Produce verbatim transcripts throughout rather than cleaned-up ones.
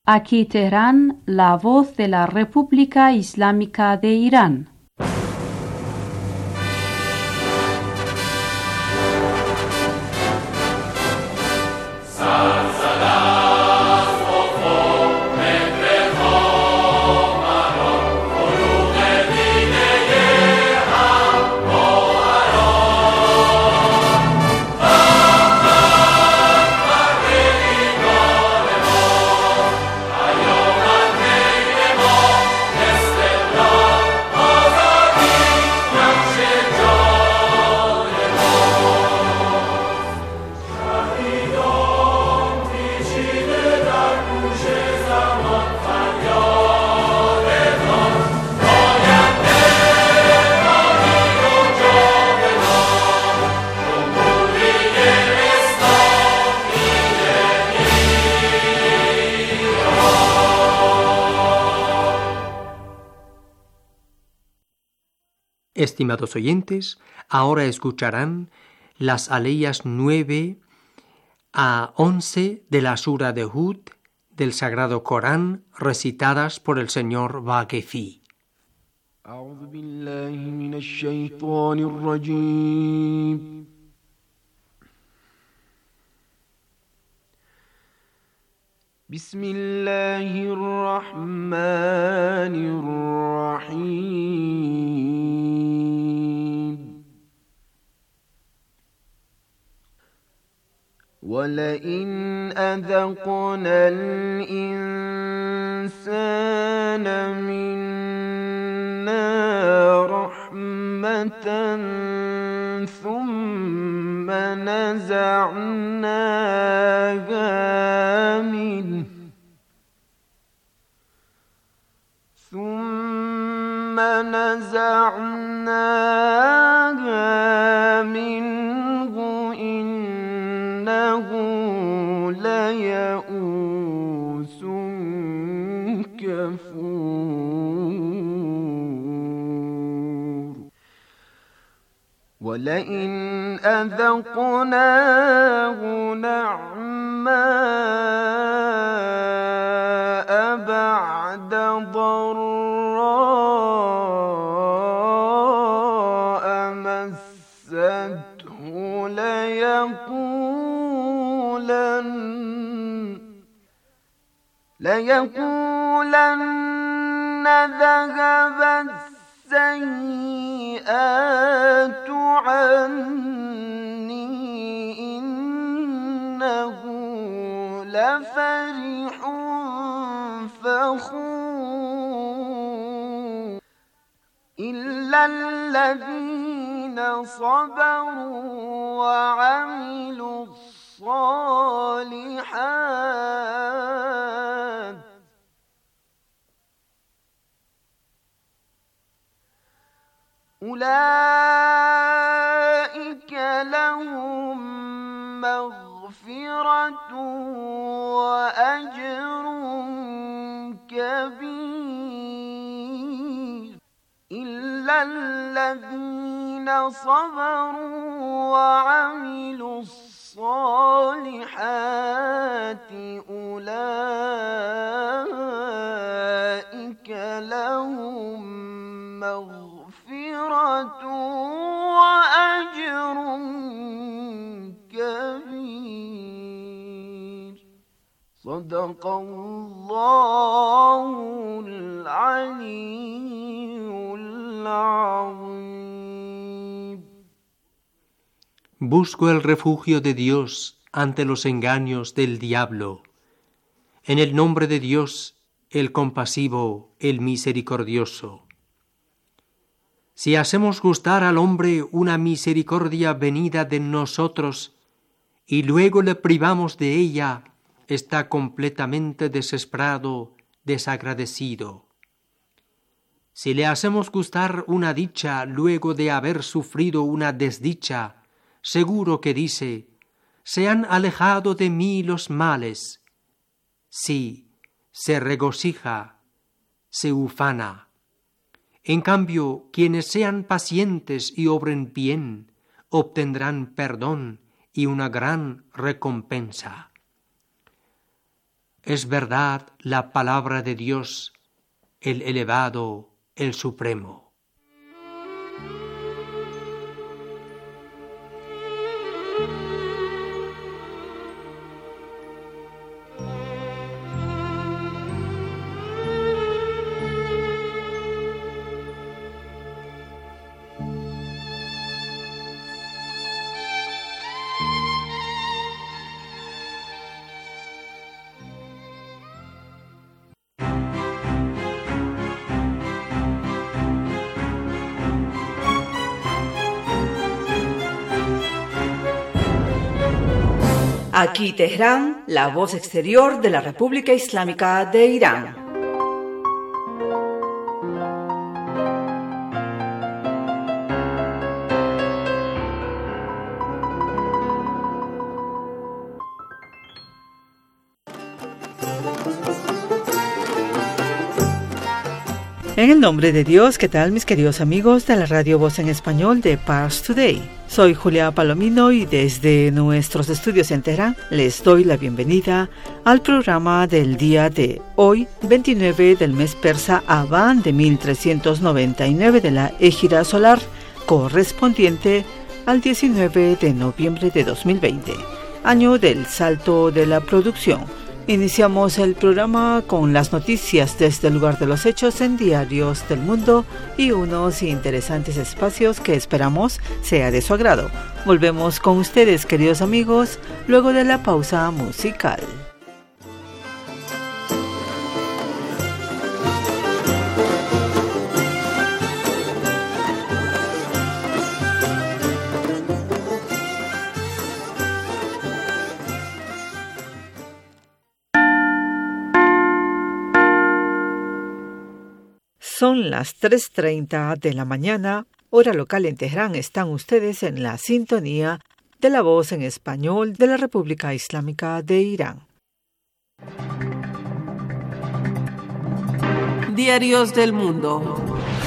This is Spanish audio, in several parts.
Aquí Teherán, la voz de la República Islámica de Irán. Estimados oyentes, ahora escucharán las aleyas nueve a once de la Sura de Hud del Sagrado Corán, recitadas por el señor Vaquefi. أعوذ بالله من الشيطان الرجيم بسم الله الرحمن الرحيم ولئن أذقنا الإنسان منا رحمة ثم نزعناها منه ثم نزعناها منه إنه ليئوس كفور ولئن أذقناه نعماء بعد ضراء مسته ليقولن ليقولن ذهب السيئات عني إنه لفرح فخور إلا الذين صبروا وعملوا الصالحات أولئك لهم مغفرة وأجر كبير إلا الذين صبروا وعملوا الصالحات أولئك لهم مغفرة وأجر كبير صدق الله العلي العظيم. Busco el refugio de Dios ante los engaños del diablo. En el nombre de Dios, el compasivo, el misericordioso. Si hacemos gustar al hombre una misericordia venida de nosotros y luego le privamos de ella, está completamente desesperado, desagradecido. Si le hacemos gustar una dicha luego de haber sufrido una desdicha, seguro que dice: se han alejado de mí los males. Sí, se regocija, se ufana. En cambio, quienes sean pacientes y obren bien, obtendrán perdón y una gran recompensa. es verdad la palabra de Dios, el elevado, el supremo. Aquí Teherán, la voz exterior de la República Islámica de Irán. En el nombre de Dios, ¿qué tal mis queridos amigos de la Radio Voz en Español de Pars Today? Soy Julia Palomino y desde nuestros estudios en Teherán les doy la bienvenida al programa del día de hoy, veintinueve del mes persa Abán de mil trescientos noventa y nueve de la Égira solar, correspondiente al diecinueve de noviembre de dos mil veinte, año del salto de la producción. Iniciamos el programa con las noticias desde el lugar de los hechos en Diarios del Mundo y unos interesantes espacios que esperamos sea de su agrado. Volvemos con ustedes, queridos amigos, luego de la pausa musical. Son las tres treinta de la mañana, hora local en Teherán. Están ustedes en la sintonía de la voz en español de la República Islámica de Irán. Diarios del Mundo.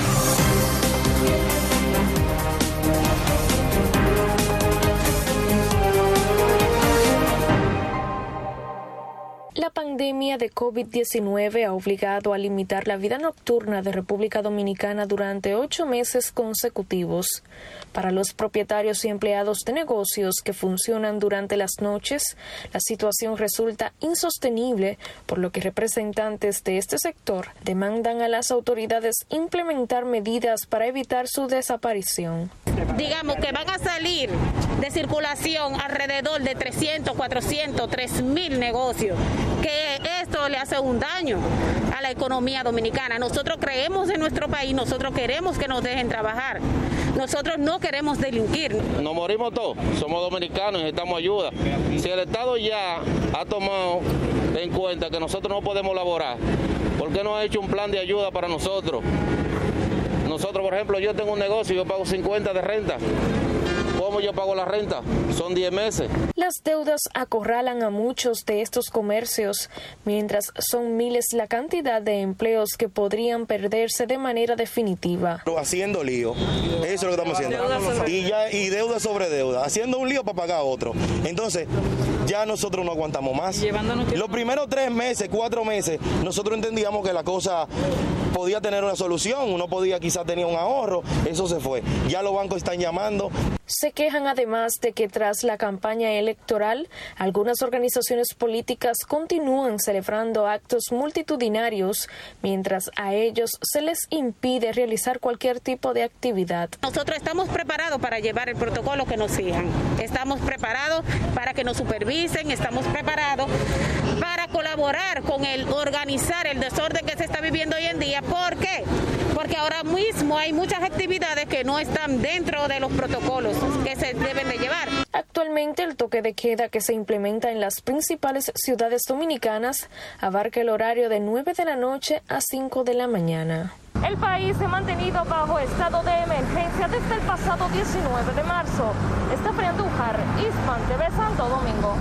La pandemia de COVID diecinueve ha obligado a limitar la vida nocturna de República Dominicana durante ocho meses consecutivos. Para los propietarios y empleados de negocios que funcionan durante las noches, la situación resulta insostenible, por lo que representantes de este sector demandan a las autoridades implementar medidas para evitar su desaparición. Digamos que van a salir de circulación alrededor de trescientos, cuatrocientos, tres mil negocios, que esto le hace un daño a la economía dominicana. Nosotros creemos en nuestro país, nosotros queremos que nos dejen trabajar, nosotros no queremos delinquir. Nos morimos todos, somos dominicanos y necesitamos ayuda. Si el Estado ya ha tomado en cuenta que nosotros no podemos laborar, ¿por qué no ha hecho un plan de ayuda para nosotros? Nosotros, por ejemplo, yo tengo un negocio, yo pago cincuenta de renta. ¿Cómo yo pago la renta? Son diez meses. Las deudas acorralan a muchos de estos comercios, mientras son miles la cantidad de empleos que podrían perderse de manera definitiva. Haciendo lío, eso es lo que estamos haciendo. Y, ya, y deuda sobre deuda, haciendo un lío para pagar otro. Entonces, ya nosotros no aguantamos más. Los primeros tres meses, cuatro meses, nosotros entendíamos que la cosa podía tener una solución, uno podía quizás tener un ahorro, eso se fue. Ya los bancos están llamando. Se quejan además de que tras la campaña electoral, algunas organizaciones políticas continúan celebrando actos multitudinarios, mientras a ellos se les impide realizar cualquier tipo de actividad. Nosotros estamos preparados para llevar el protocolo que nos sigan. Estamos preparados para que nos supervisen, estamos preparados para colaborar con el organizar el desorden que se está viviendo hoy en día. ¿Por qué? Porque ahora mismo hay muchas actividades que no están dentro de los protocolos que se deben de llevar. Actualmente el toque de queda que se implementa en las principales ciudades dominicanas abarca el horario de nueve de la noche a cinco de la mañana. El país se ha mantenido bajo estado de emergencia desde el pasado diecinueve de marzo. Estefany Andújar, Hispan T V Santo Domingo.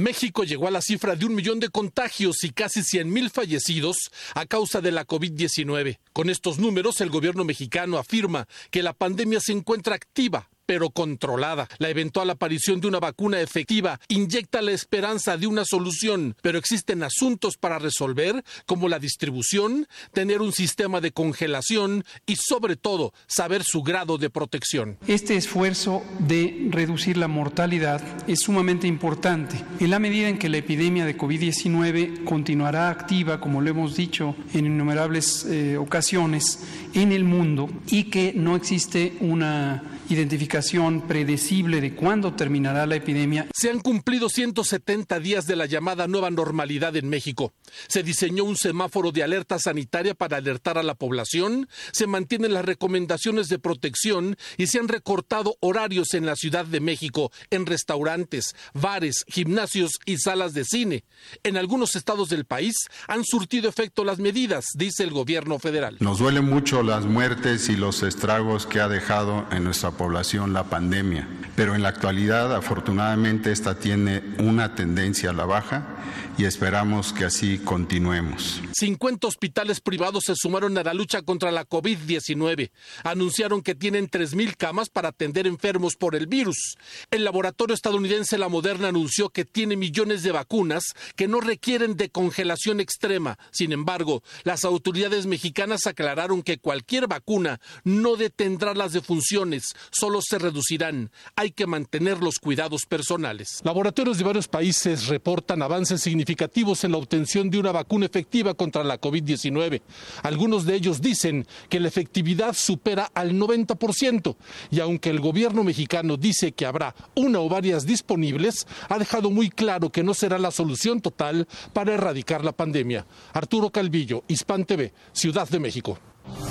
México llegó a la cifra de un millón de contagios y casi cien mil fallecidos a causa de la COVID diecinueve. Con estos números, el gobierno mexicano afirma que la pandemia se encuentra activa, pero controlada. La eventual aparición de una vacuna efectiva inyecta la esperanza de una solución, pero existen asuntos para resolver, como la distribución, tener un sistema de congelación y, sobre todo, saber su grado de protección. Este esfuerzo de reducir la mortalidad es sumamente importante. En la medida en que la epidemia de COVID diecinueve continuará activa, como lo hemos dicho en innumerables eh, ocasiones, en el mundo, y que no existe una identificación predecible de cuándo terminará la epidemia. Se han cumplido ciento setenta días de la llamada nueva normalidad en México. Se diseñó un semáforo de alerta sanitaria para alertar a la población, se mantienen las recomendaciones de protección y se han recortado horarios en la Ciudad de México, en restaurantes, bares, gimnasios y salas de cine. En algunos estados del país han surtido efecto las medidas, dice el gobierno federal. Nos duelen mucho las muertes y los estragos que ha dejado en nuestra población la pandemia, pero en la actualidad afortunadamente esta tiene una tendencia a la baja y esperamos que así continuemos. cincuenta hospitales privados se sumaron a la lucha contra la COVID diecinueve. Anunciaron que tienen tres mil camas para atender enfermos por el virus. El laboratorio estadounidense La Moderna anunció que tiene millones de vacunas que no requieren de congelación extrema. Sin embargo, las autoridades mexicanas aclararon que cualquier vacuna no detendrá las defunciones, solo se reducirán. Hay que mantener los cuidados personales. Laboratorios de varios países reportan avances significativos en la obtención de una vacuna efectiva contra la COVID diecinueve. Algunos de ellos dicen que la efectividad supera al noventa por ciento y aunque el gobierno mexicano dice que habrá una o varias disponibles, ha dejado muy claro que no será la solución total para erradicar la pandemia. Arturo Calvillo, Hispan T V, Ciudad de México.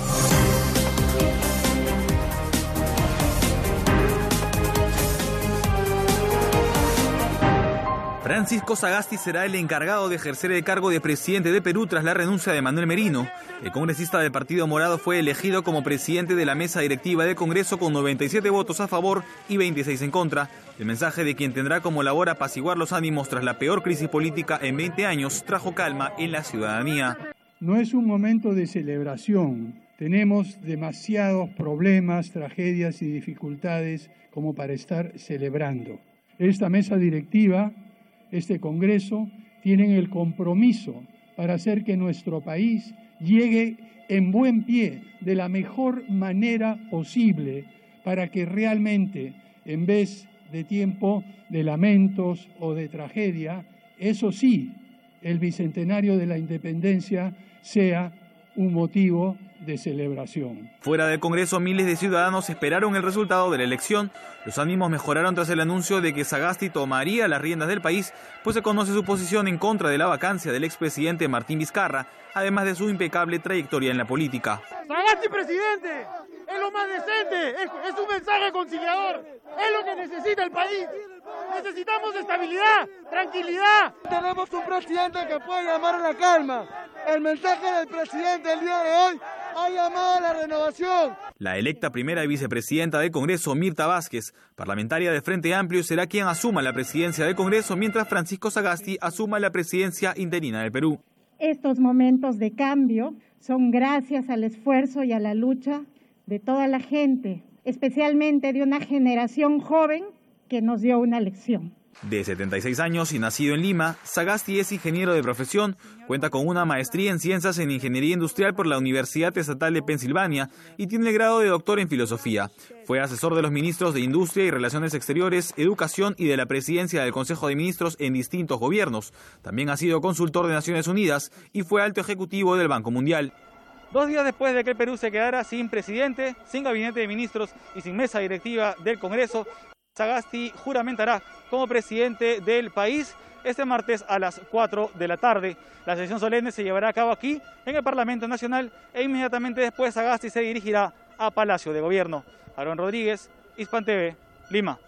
Francisco Sagasti será el encargado de ejercer el cargo de presidente de Perú tras la renuncia de Manuel Merino. El congresista del Partido Morado fue elegido como presidente de la mesa directiva del Congreso con noventa y siete votos a favor y veintiséis en contra. El mensaje de quien tendrá como labor apaciguar los ánimos tras la peor crisis política en veinte años trajo calma en la ciudadanía. No es un momento de celebración. Tenemos demasiados problemas, tragedias y dificultades como para estar celebrando. Esta mesa directiva, este Congreso, tienen el compromiso para hacer que nuestro país llegue en buen pie, de la mejor manera posible, para que realmente, en vez de tiempo de lamentos o de tragedia, eso sí, el bicentenario de la independencia sea un motivo de celebración. Fuera del Congreso, miles de ciudadanos esperaron el resultado de la elección. Los ánimos mejoraron tras el anuncio de que Sagasti tomaría las riendas del país, pues se conoce su posición en contra de la vacancia del expresidente Martín Vizcarra, además de su impecable trayectoria en la política. ¡Sagasti presidente! ¡Es lo más decente! ¡Es, es un mensaje conciliador! ¡Es lo que necesita el país! ¡Necesitamos estabilidad, tranquilidad! Tenemos un presidente que puede llamar a la calma. El mensaje del presidente el día de hoy ha llamado a la renovación. La electa primera vicepresidenta del Congreso, Mirta Vázquez, parlamentaria de Frente Amplio, será quien asuma la presidencia del Congreso, mientras Francisco Sagasti asuma la presidencia interina del Perú. Estos momentos de cambio son gracias al esfuerzo y a la lucha de toda la gente, especialmente de una generación joven que nos dio una lección. De setenta y seis años y nacido en Lima, Sagasti es ingeniero de profesión, cuenta con una maestría en Ciencias en Ingeniería Industrial por la Universidad Estatal de Pensilvania y tiene el grado de doctor en Filosofía. Fue asesor de los ministros de Industria y Relaciones Exteriores, Educación y de la Presidencia del Consejo de Ministros en distintos gobiernos. También ha sido consultor de Naciones Unidas y fue alto ejecutivo del Banco Mundial. Dos días después de que el Perú se quedara sin presidente, sin gabinete de ministros y sin mesa directiva del Congreso, Sagasti juramentará como presidente del país este martes a las cuatro de la tarde. La sesión solemne se llevará a cabo aquí, en el Parlamento Nacional, e inmediatamente después Sagasti se dirigirá a Palacio de Gobierno. Aarón Rodríguez, Hispan T V, Lima.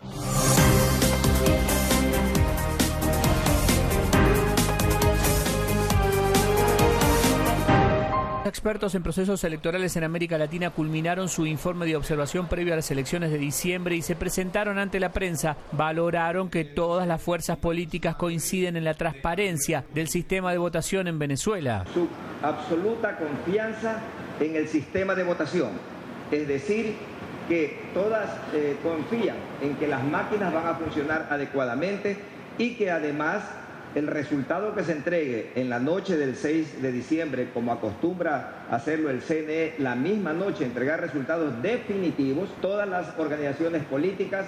Expertos en procesos electorales en América Latina culminaron su informe de observación previo a las elecciones de diciembre y se presentaron ante la prensa. Valoraron que todas las fuerzas políticas coinciden en la transparencia del sistema de votación en Venezuela. Su absoluta confianza en el sistema de votación, es decir, que todas eh, confían en que las máquinas van a funcionar adecuadamente y que además el resultado que se entregue en la noche del seis de diciembre, como acostumbra hacerlo el C N E, la misma noche entregar resultados definitivos, todas las organizaciones políticas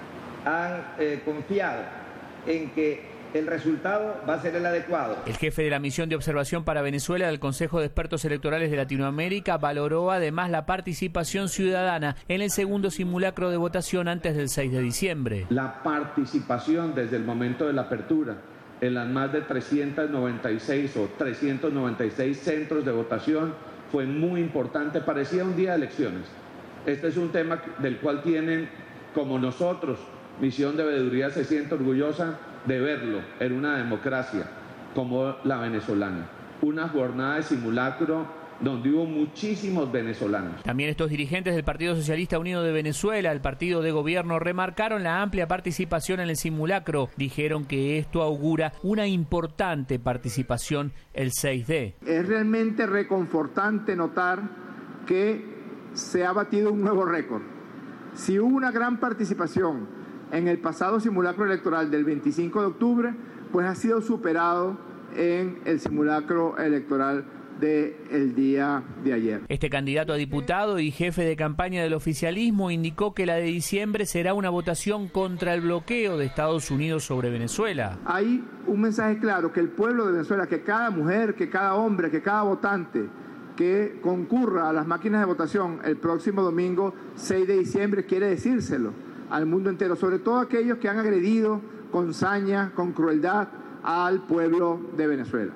han eh, confiado en que el resultado va a ser el adecuado. El jefe de la misión de observación para Venezuela del Consejo de Expertos Electorales de Latinoamérica valoró además la participación ciudadana en el segundo simulacro de votación antes del seis de diciembre. La participación desde el momento de la apertura en las más de trescientos noventa y seis o trescientos noventa y seis centros de votación fue muy importante, parecía un día de elecciones. Este es un tema del cual tienen, como nosotros, Misión de Veeduría se siente orgullosa de verlo en una democracia como la venezolana. Una jornada de simulacro donde hubo muchísimos venezolanos. También estos dirigentes del Partido Socialista Unido de Venezuela, el partido de gobierno, remarcaron la amplia participación en el simulacro. Dijeron que esto augura una importante participación el seis de. Es realmente reconfortante notar que se ha batido un nuevo récord. Si hubo una gran participación en el pasado simulacro electoral del veinticinco de octubre, pues ha sido superado en el simulacro electoral del día de ayer. Este candidato a diputado y jefe de campaña del oficialismo indicó que la de diciembre será una votación contra el bloqueo de Estados Unidos sobre Venezuela. Hay un mensaje claro que el pueblo de Venezuela, que cada mujer, que cada hombre, que cada votante que concurra a las máquinas de votación el próximo domingo seis de diciembre quiere decírselo al mundo entero, sobre todo aquellos que han agredido con saña, con crueldad al pueblo de Venezuela.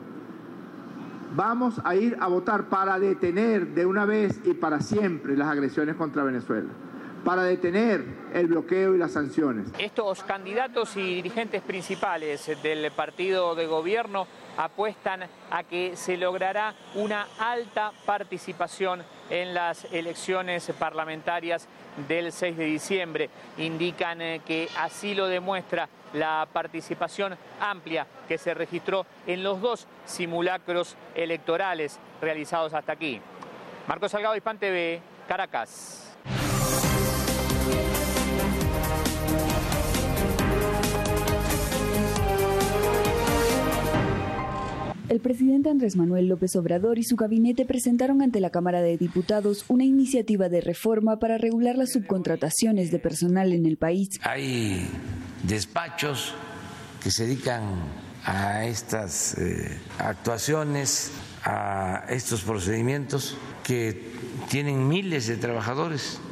Vamos a ir a votar para detener de una vez y para siempre las agresiones contra Venezuela, para detener el bloqueo y las sanciones. Estos candidatos y dirigentes principales del partido de gobierno apuestan a que se logrará una alta participación en las elecciones parlamentarias del seis de diciembre. Indican que así lo demuestra la participación amplia que se registró en los dos simulacros electorales realizados hasta aquí. Marcos Salgado, Hispan T V, Caracas. El presidente Andrés Manuel López Obrador y su gabinete presentaron ante la Cámara de Diputados una iniciativa de reforma para regular las subcontrataciones de personal en el país. Hay despachos que se dedican a estas eh, actuaciones, a estos procedimientos que tienen miles de trabajadores.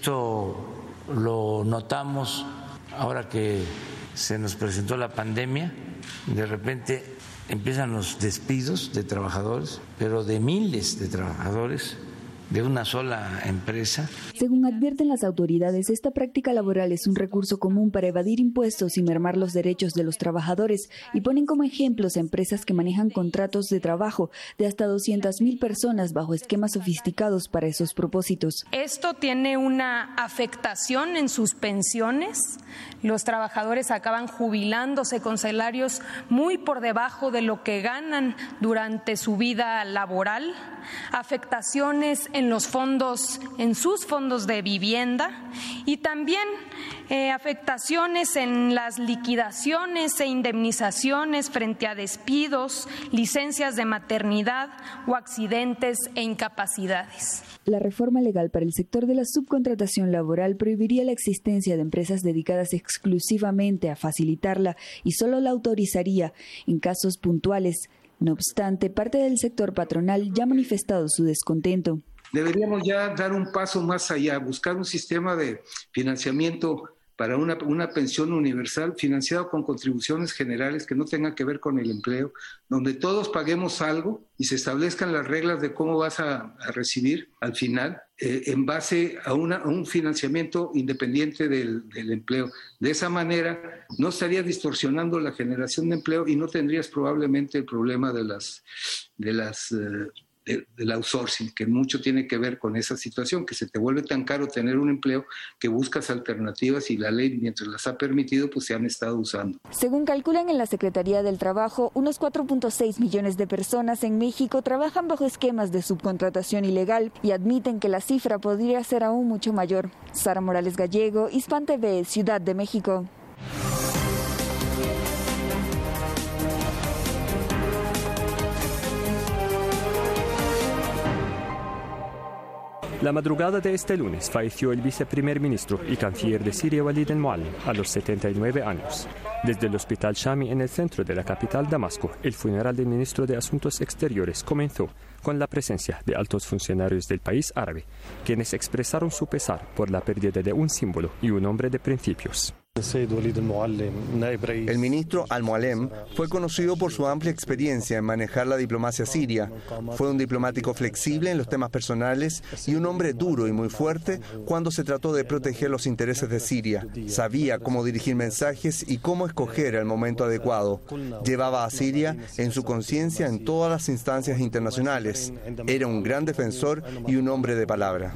Esto lo notamos ahora que se nos presentó la pandemia. De repente empiezan los despidos de trabajadores, pero de miles de trabajadores de una sola empresa. Según advierten las autoridades, esta práctica laboral es un recurso común para evadir impuestos y mermar los derechos de los trabajadores, y ponen como ejemplos a empresas que manejan contratos de trabajo de hasta doscientas mil personas bajo esquemas sofisticados para esos propósitos. Esto tiene una afectación en sus pensiones. Los trabajadores acaban jubilándose con salarios muy por debajo de lo que ganan durante su vida laboral. Afectaciones en los fondos, en sus fondos de vivienda, y también eh, afectaciones en las liquidaciones e indemnizaciones frente a despidos, licencias de maternidad o accidentes e incapacidades. La reforma legal para el sector de la subcontratación laboral prohibiría la existencia de empresas dedicadas exclusivamente a facilitarla y solo la autorizaría en casos puntuales. No obstante, parte del sector patronal ya ha manifestado su descontento. Deberíamos ya dar un paso más allá, buscar un sistema de financiamiento para una, una pensión universal financiado con contribuciones generales que no tengan que ver con el empleo, donde todos paguemos algo y se establezcan las reglas de cómo vas a, a recibir al final eh, en base a, una, a un financiamiento independiente del, del empleo. De esa manera no estarías distorsionando la generación de empleo y no tendrías probablemente el problema de las, de las eh, de, del outsourcing, que mucho tiene que ver con esa situación, que se te vuelve tan caro tener un empleo que buscas alternativas y la ley, mientras las ha permitido, pues se han estado usando. Según calculan en la Secretaría del Trabajo, unos cuatro punto seis millones de personas en México trabajan bajo esquemas de subcontratación ilegal y admiten que la cifra podría ser aún mucho mayor. Sara Morales Gallego, Hispan T V, Ciudad de México. La madrugada de este lunes falleció el viceprimer ministro y canciller de Siria Walid al-Mualem a los setenta y nueve años. Desde el hospital Shami en el centro de la capital Damasco, el funeral del ministro de Asuntos Exteriores comenzó con la presencia de altos funcionarios del país árabe, quienes expresaron su pesar por la pérdida de un símbolo y un hombre de principios. El ministro Al-Mualem fue conocido por su amplia experiencia en manejar la diplomacia siria. Fue un diplomático flexible en los temas personales y un hombre duro y muy fuerte cuando se trató de proteger los intereses de Siria. Sabía cómo dirigir mensajes y cómo escoger el momento adecuado. Llevaba a Siria en su conciencia en todas las instancias internacionales. Era un gran defensor y un hombre de palabra.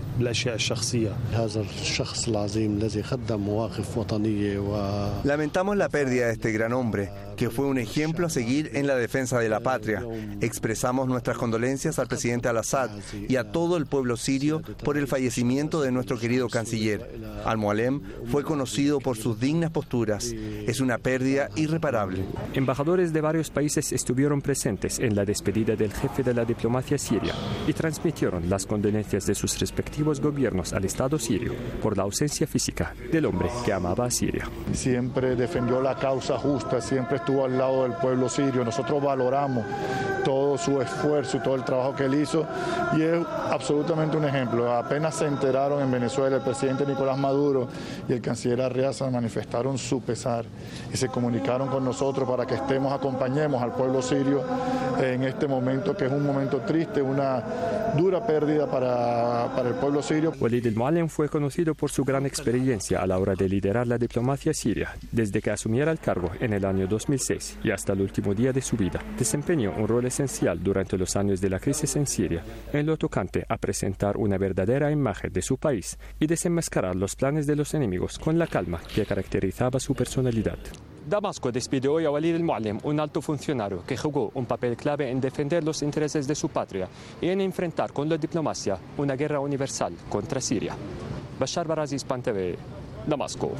Lamentamos la pérdida de este gran hombre, que fue un ejemplo a seguir en la defensa de la patria. Expresamos nuestras condolencias al presidente Al-Assad y a todo el pueblo sirio por el fallecimiento de nuestro querido canciller. Al-Mualem fue conocido por sus dignas posturas. Es una pérdida irreparable. Embajadores de varios países estuvieron presentes en la despedida del jefe de la diplomacia siria y transmitieron las condolencias de sus respectivos gobiernos al Estado sirio por la ausencia física del hombre que amaba a Siria. Siempre defendió la causa justa, siempre estuvo al lado del pueblo sirio. Nosotros valoramos todo su esfuerzo y todo el trabajo que él hizo y es absolutamente un ejemplo. Apenas se enteraron en Venezuela, el presidente Nicolás Maduro y el canciller Arriaza manifestaron su pesar y se comunicaron con nosotros para que estemos, acompañemos al pueblo sirio en este momento que es un momento triste, una dura pérdida para, para el pueblo sirio. Walid al-Mualem fue conocido por su gran experiencia a la hora de liderar la diplomacia siria desde que asumiera el cargo en el año dos mil seis y hasta el último día de su vida. Desempeñó un rol esencial durante los años de la crisis en Siria en lo tocante a presentar una verdadera imagen de su país y desenmascarar los planes de los enemigos con la calma que caracterizaba su personalidad. Damasco despide hoy a Walid al-Mualem, un alto funcionario que jugó un papel clave en defender los intereses de su patria y en enfrentar con la diplomacia una guerra universal contra Siria. Bashar Barazi, Hispan T V, Damasco.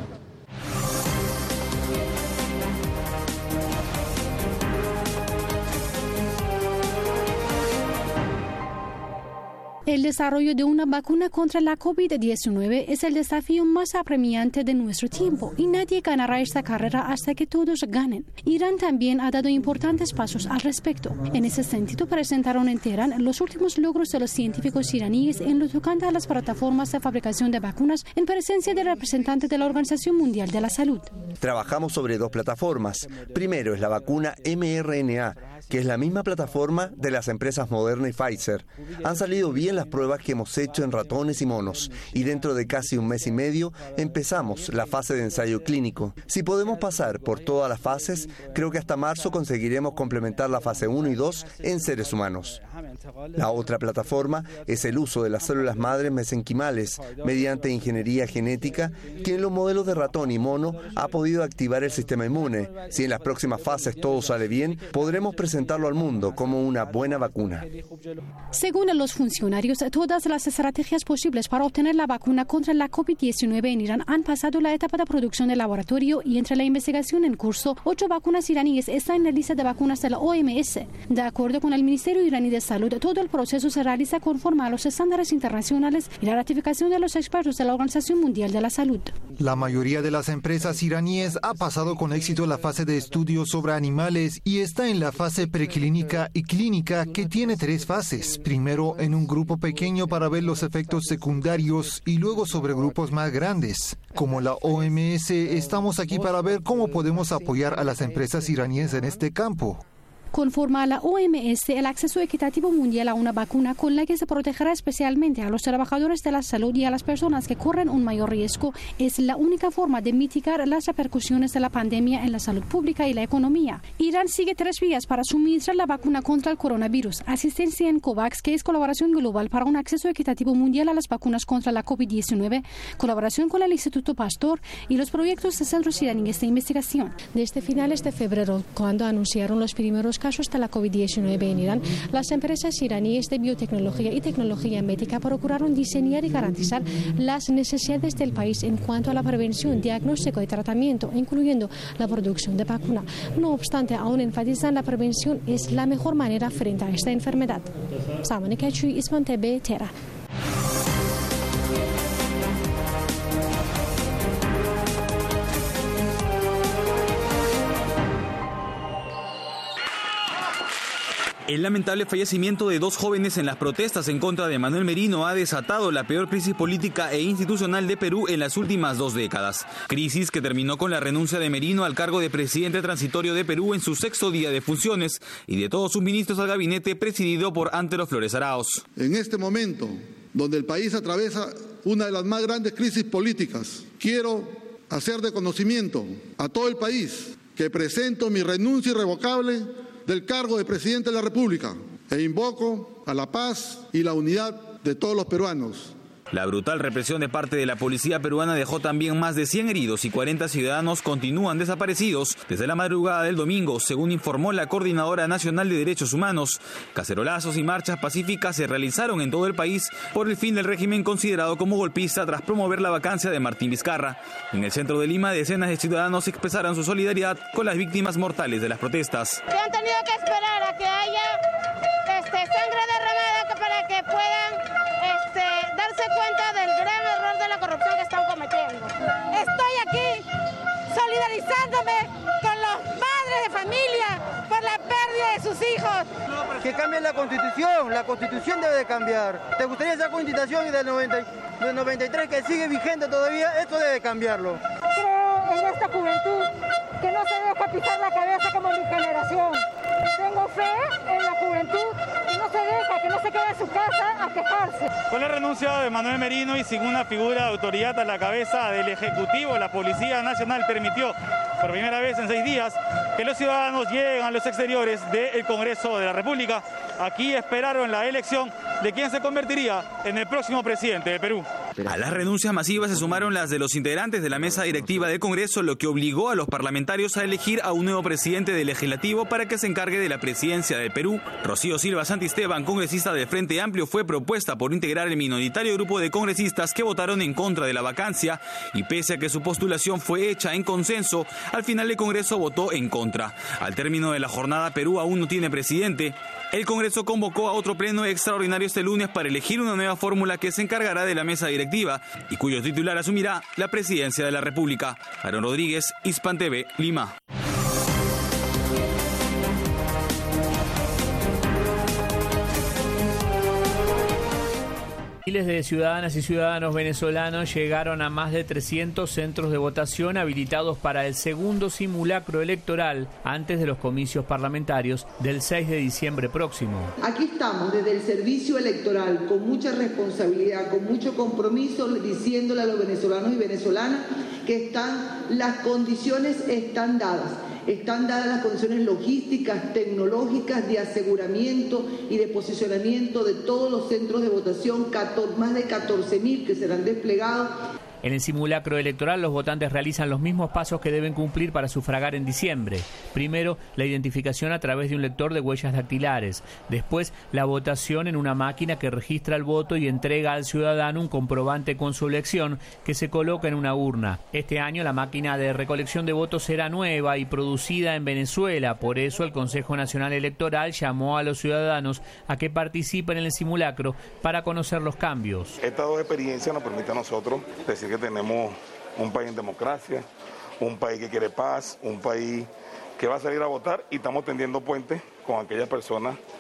El desarrollo de una vacuna contra la COVID diecinueve es el desafío más apremiante de nuestro tiempo y nadie ganará esta carrera hasta que todos ganen. Irán también ha dado importantes pasos al respecto. En ese sentido, presentaron en Teherán los últimos logros de los científicos iraníes en lo tocante a las plataformas de fabricación de vacunas en presencia del representante de la Organización Mundial de la Salud. Trabajamos sobre dos plataformas. Primero es la vacuna eme erre ene a, que es la misma plataforma de las empresas Moderna y Pfizer. Han salido bien las pruebas que hemos hecho en ratones y monos y dentro de casi un mes y medio empezamos la fase de ensayo clínico. Si podemos pasar por todas las fases, creo que hasta marzo conseguiremos complementar la fase uno y dos en seres humanos. La otra plataforma es el uso de las células madres mesenquimales mediante ingeniería genética, que en los modelos de ratón y mono ha podido activar el sistema inmune. Si en las próximas fases todo sale bien, podremos presentarlo al mundo como una buena vacuna. Según los funcionarios, todas las estrategias posibles para obtener la vacuna contra la COVID diecinueve en Irán han pasado la etapa de producción del laboratorio y entre la investigación en curso, ocho vacunas iraníes están en la lista de vacunas de la O M S. De acuerdo con el Ministerio iraní de Salud, todo el proceso se realiza conforme a los estándares internacionales y la ratificación de los expertos de la Organización Mundial de la Salud. La mayoría de las empresas iraníes ha pasado con éxito la fase de estudios sobre animales y está en la fase preclínica y clínica, que tiene tres fases. Primero en un grupo pequeño para ver los efectos secundarios y luego sobre grupos más grandes. Como la O M S, estamos aquí para ver cómo podemos apoyar a las empresas iraníes en este campo. Conforme a la O M S, el acceso equitativo mundial a una vacuna con la que se protegerá especialmente a los trabajadores de la salud y a las personas que corren un mayor riesgo es la única forma de mitigar las repercusiones de la pandemia en la salud pública y la economía. Irán sigue tres vías para suministrar la vacuna contra el coronavirus: asistencia en COVAX, que es colaboración global para un acceso equitativo mundial a las vacunas contra la COVID diecinueve, colaboración con el Instituto Pasteur y los proyectos de centros iraníes de investigación. Desde finales de febrero, cuando anunciaron los primeros casos de la COVID diecinueve en Irán, las empresas iraníes de biotecnología y tecnología médica procuraron diseñar y garantizar las necesidades del país en cuanto a la prevención, diagnóstico y tratamiento, incluyendo la producción de vacuna. No obstante, aún enfatizan la prevención es la mejor manera frente a esta enfermedad. Samani Chui, Isman T V, Tera. El lamentable fallecimiento de dos jóvenes en las protestas en contra de Manuel Merino ha desatado la peor crisis política e institucional de Perú en las últimas dos décadas. Crisis que terminó con la renuncia de Merino al cargo de presidente transitorio de Perú en su sexto día de funciones y de todos sus ministros al gabinete presidido por Antero Flores Arauz. En este momento, donde el país atraviesa una de las más grandes crisis políticas, quiero hacer de conocimiento a todo el país que presento mi renuncia irrevocable del cargo de presidente de la República e invoco a la paz y la unidad de todos los peruanos. La brutal represión de parte de la policía peruana dejó también más de cien heridos y cuarenta ciudadanos continúan desaparecidos desde la madrugada del domingo, según informó la Coordinadora Nacional de Derechos Humanos. Cacerolazos y marchas pacíficas se realizaron en todo el país por el fin del régimen considerado como golpista tras promover la vacancia de Martín Vizcarra. En el centro de Lima, decenas de ciudadanos expresaron su solidaridad con las víctimas mortales de las protestas. Que han tenido que esperar a que haya este, sangre derramada para que puedan este, darse cuenta del gran error de la corrupción que están cometiendo. Estoy aquí solidarizándome con los padres de familia por la pérdida de sus hijos. Que cambie la Constitución, la Constitución debe de cambiar. ¿Te gustaría esa Constitución del, noventa, del noventa y tres que sigue vigente todavía? Esto debe cambiarlo. Creo en esta juventud que no se deja pisar la cabeza como mi generación. Tengo fe en la juventud que no se deja, que no se quede en su casa a quejarse. Con la renuncia de Manuel Merino y sin una figura de autoridad a la cabeza del Ejecutivo, la Policía Nacional permitió por primera vez en seis días que los ciudadanos lleguen a los exteriores del Congreso de la República. Aquí esperaron la elección de quien se convertiría en el próximo presidente de Perú. A las renuncias masivas se sumaron las de los integrantes de la mesa directiva del Congreso, lo que obligó a los parlamentarios a elegir a un nuevo presidente del Legislativo para que se encargue de la presidencia del Perú. Rocío Silva Santisteban, congresista del Frente Amplio, fue propuesta por integrar el minoritario grupo de congresistas que votaron en contra de la vacancia y pese a que su postulación fue hecha en consenso, al final el Congreso votó en contra. Al término de la jornada, Perú aún no tiene presidente. El Congreso convocó a otro pleno extraordinario este lunes para elegir una nueva fórmula que se encargará de la mesa directiva y cuyo titular asumirá la presidencia de la República. Aaron Rodríguez, Hispan T V, Lima. Miles de ciudadanas y ciudadanos venezolanos llegaron a más de trescientos centros de votación habilitados para el segundo simulacro electoral antes de los comicios parlamentarios del seis de diciembre próximo. Aquí estamos desde el servicio electoral con mucha responsabilidad, con mucho compromiso, diciéndole a los venezolanos y venezolanas que están, las condiciones están dadas. Están dadas las condiciones logísticas, tecnológicas, de aseguramiento y de posicionamiento de todos los centros de votación, más de catorce mil que serán desplegados. En el simulacro electoral, los votantes realizan los mismos pasos que deben cumplir para sufragar en diciembre. Primero, la identificación a través de un lector de huellas dactilares. Después, la votación en una máquina que registra el voto y entrega al ciudadano un comprobante con su elección que se coloca en una urna. Este año, la máquina de recolección de votos será nueva y producida en Venezuela. Por eso, el Consejo Nacional Electoral llamó a los ciudadanos a que participen en el simulacro para conocer los cambios. Estas dos experiencias nos permiten a nosotros decir que tenemos un país en democracia, un país que quiere paz, un país que va a salir a votar y estamos tendiendo puentes con aquellas personas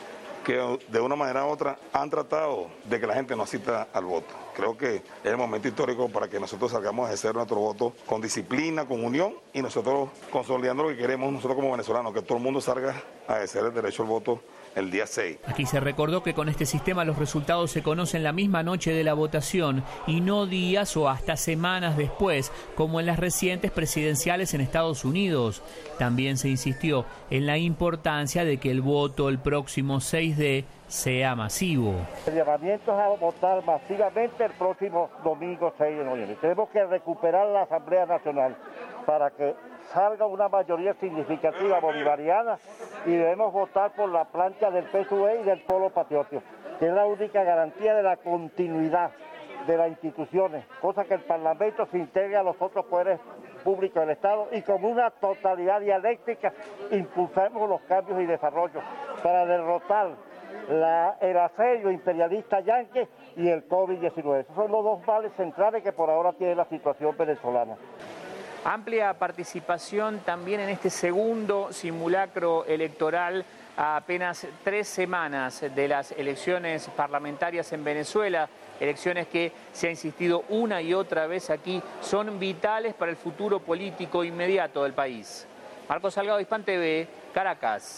que de una manera u otra han tratado de que la gente no asista al voto. Creo que es el momento histórico para que nosotros salgamos a ejercer nuestro voto con disciplina, con unión y nosotros consolidando lo que queremos nosotros como venezolanos, que todo el mundo salga a ejercer el derecho al voto el día seis. Aquí se recordó que con este sistema los resultados se conocen la misma noche de la votación y no días o hasta semanas después, como en las recientes presidenciales en Estados Unidos. También se insistió en la importancia de que el voto el próximo seis de sea masivo. El llamamiento es a votar masivamente el próximo domingo seis de noviembre. Tenemos que recuperar la Asamblea Nacional para que salga una mayoría significativa bolivariana y debemos votar por la plancha del P S U V y del Polo Patriótico, que es la única garantía de la continuidad de las instituciones, cosa que el Parlamento se integre a los otros poderes públicos del Estado y con una totalidad dialéctica impulsemos los cambios y desarrollos para derrotar la, el asedio imperialista yanqui y el COVID diecinueve. Esos son los dos males centrales que por ahora tiene la situación venezolana. Amplia participación también en este segundo simulacro electoral a apenas tres semanas de las elecciones parlamentarias en Venezuela, elecciones que se ha insistido una y otra vez aquí, son vitales para el futuro político inmediato del país. Marcos Salgado, Hispan T V, Caracas.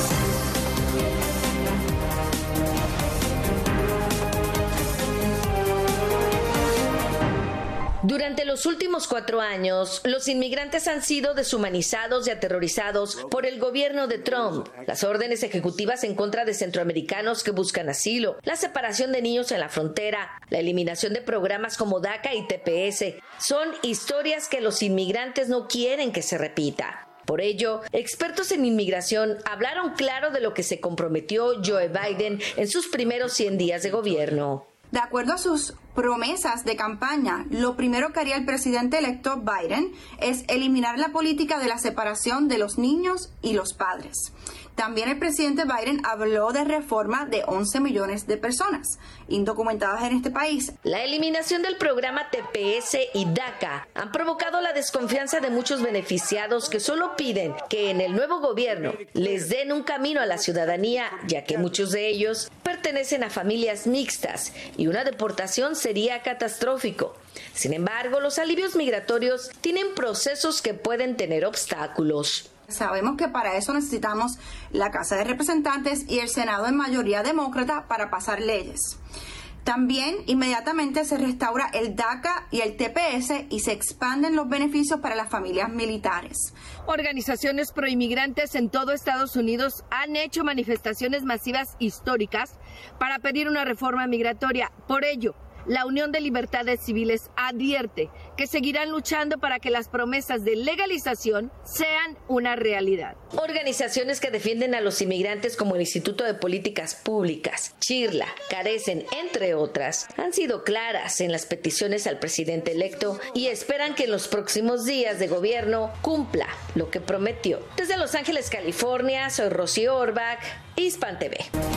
Durante los últimos cuatro años, los inmigrantes han sido deshumanizados y aterrorizados por el gobierno de Trump. Las órdenes ejecutivas en contra de centroamericanos que buscan asilo, la separación de niños en la frontera, la eliminación de programas como DACA y T P S, son historias que los inmigrantes no quieren que se repita. Por ello, expertos en inmigración hablaron claro de lo que se comprometió Joe Biden en sus primeros cien días de gobierno. De acuerdo a sus promesas de campaña, lo primero que haría el presidente electo Biden es eliminar la política de la separación de los niños y los padres. También el presidente Biden habló de reforma de once millones de personas indocumentadas en este país. La eliminación del programa T P S y DACA han provocado la desconfianza de muchos beneficiados que solo piden que en el nuevo gobierno les den un camino a la ciudadanía, ya que muchos de ellos pertenecen a familias mixtas y una deportación sería catastrófico. Sin embargo, los alivios migratorios tienen procesos que pueden tener obstáculos. Sabemos que para eso necesitamos la Casa de Representantes y el Senado en mayoría demócrata para pasar leyes. También inmediatamente se restaura el DACA y el T P S y se expanden los beneficios para las familias militares. Organizaciones proinmigrantes en todo Estados Unidos han hecho manifestaciones masivas históricas para pedir una reforma migratoria. Por ello, la Unión de Libertades Civiles advierte que seguirán luchando para que las promesas de legalización sean una realidad. Organizaciones que defienden a los inmigrantes como el Instituto de Políticas Públicas, CHIRLA, Carecen, entre otras, han sido claras en las peticiones al presidente electo y esperan que en los próximos días de gobierno cumpla lo que prometió. Desde Los Ángeles, California, soy Rocío Orbach, Hispan T V.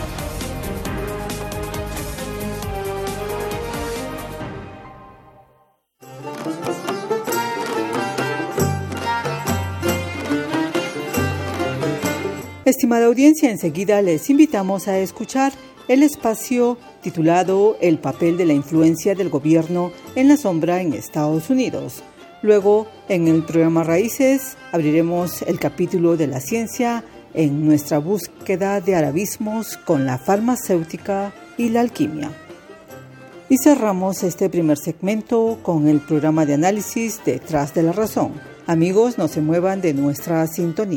Estimada audiencia, enseguida les invitamos a escuchar el espacio titulado El papel de la influencia del gobierno en la sombra en Estados Unidos. Luego, en el programa Raíces, abriremos el capítulo de la ciencia en nuestra búsqueda de arabismos con la farmacéutica y la alquimia. Y cerramos este primer segmento con el programa de análisis Detrás de la Razón. Amigos, no se muevan de nuestra sintonía.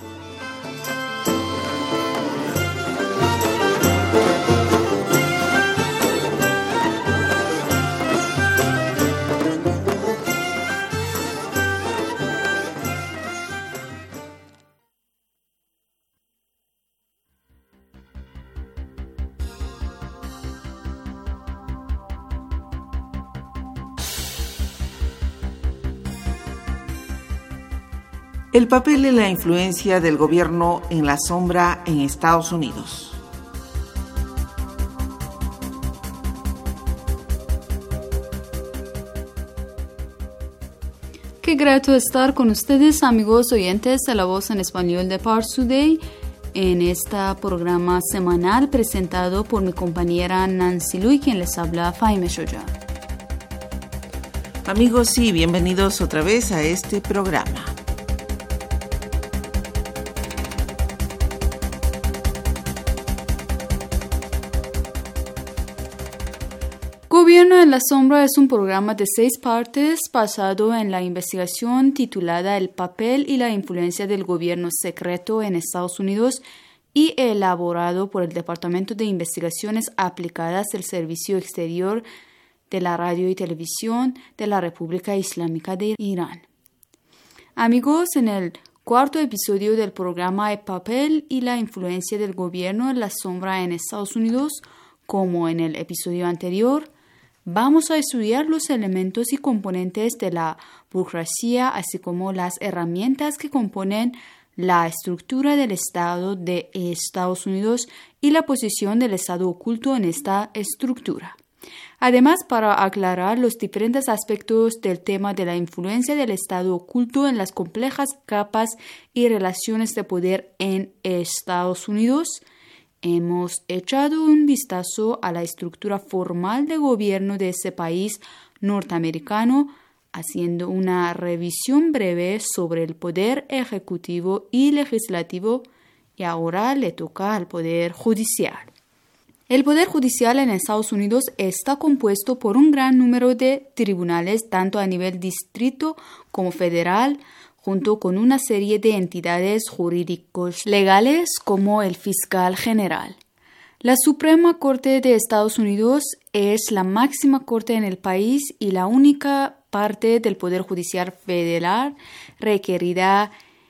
El papel y la influencia del gobierno en la sombra en Estados Unidos. Qué grato estar con ustedes, amigos oyentes de La Voz en Español de Pars Today. en este programa semanal presentado por mi compañera Nancy Lui, quien les habla Faime Shoya. Amigos, y bienvenidos otra vez a este programa. Gobierno en la Sombra es un programa de seis partes basado en la investigación titulada El papel y la influencia del gobierno secreto en Estados Unidos y elaborado por el Departamento de Investigaciones Aplicadas del Servicio Exterior de la Radio y Televisión de la República Islámica de Irán. Amigos, en el cuarto episodio del programa El papel y la influencia del gobierno en la sombra en Estados Unidos, como en el episodio anterior, vamos a estudiar los elementos y componentes de la burocracia, así como las herramientas que componen la estructura del Estado de Estados Unidos y la posición del Estado oculto en esta estructura. Además, para aclarar los diferentes aspectos del tema de la influencia del Estado oculto en las complejas capas y relaciones de poder en Estados Unidos, hemos echado un vistazo a la estructura formal de gobierno de ese país norteamericano, haciendo una revisión breve sobre el poder ejecutivo y legislativo, y ahora le toca al poder judicial. El poder judicial en Estados Unidos está compuesto por un gran número de tribunales, tanto a nivel distrito como federal, junto con una serie de entidades jurídicos legales como el fiscal general. La Suprema Corte de Estados Unidos es la máxima corte en el país y la única parte del Poder Judicial Federal requerida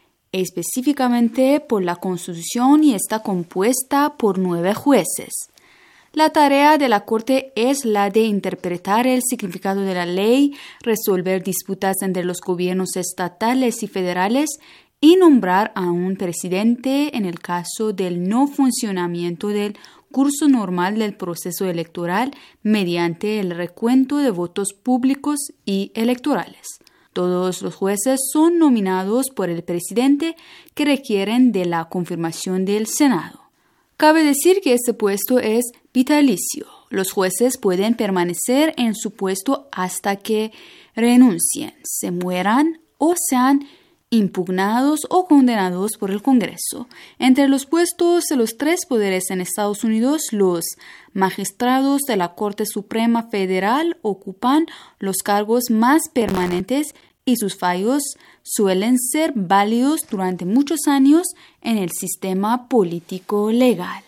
específicamente por la Constitución y está compuesta por nueve jueces. La tarea de la Corte es la de interpretar el significado de la ley, resolver disputas entre los gobiernos estatales y federales y nombrar a un presidente en el caso del no funcionamiento del curso normal del proceso electoral mediante el recuento de votos públicos y electorales. Todos los jueces son nominados por el presidente que requieren de la confirmación del Senado. Cabe decir que este puesto es vitalicio. Los jueces pueden permanecer en su puesto hasta que renuncien, se mueran o sean impugnados o condenados por el Congreso. Entre los puestos de los tres poderes en Estados Unidos, los magistrados de la Corte Suprema Federal ocupan los cargos más permanentes y sus fallos suelen ser válidos durante muchos años en el sistema político legal.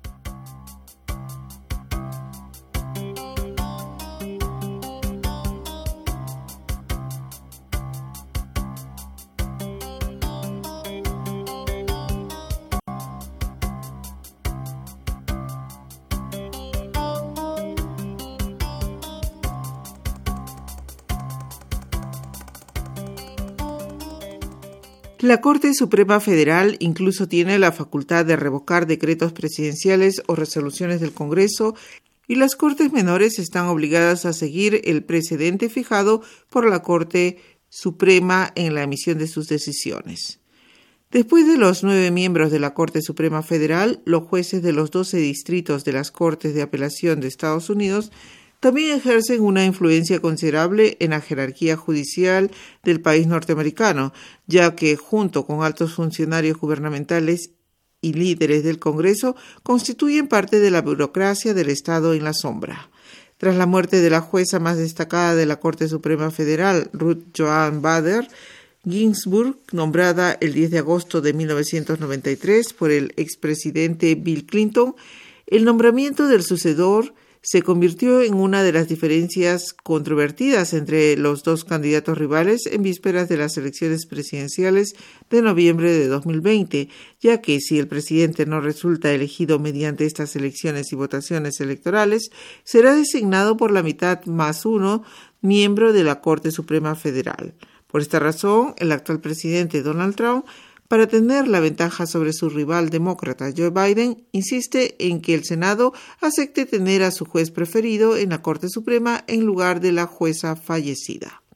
La Corte Suprema Federal incluso tiene la facultad de revocar decretos presidenciales o resoluciones del Congreso, y las Cortes menores están obligadas a seguir el precedente fijado por la Corte Suprema en la emisión de sus decisiones. Después de los nueve miembros de la Corte Suprema Federal, los jueces de los doce distritos de las Cortes de Apelación de Estados Unidos también ejercen una influencia considerable en la jerarquía judicial del país norteamericano, ya que, junto con altos funcionarios gubernamentales y líderes del Congreso, constituyen parte de la burocracia del Estado en la sombra. Tras la muerte de la jueza más destacada de la Corte Suprema Federal, Ruth Joan Bader Ginsburg, nombrada el diez de agosto de mil novecientos noventa y tres por el expresidente Bill Clinton, el nombramiento del sucesor se convirtió en una de las diferencias controvertidas entre los dos candidatos rivales en vísperas de las elecciones presidenciales de noviembre de dos mil veinte, ya que si el presidente no resulta elegido mediante estas elecciones y votaciones electorales, será designado por la mitad más uno miembro de la Corte Suprema Federal. Por esta razón, el actual presidente Donald Trump, para tener la ventaja sobre su rival demócrata Joe Biden, insiste en que el Senado acepte tener a su juez preferido en la Corte Suprema en lugar de la jueza fallecida.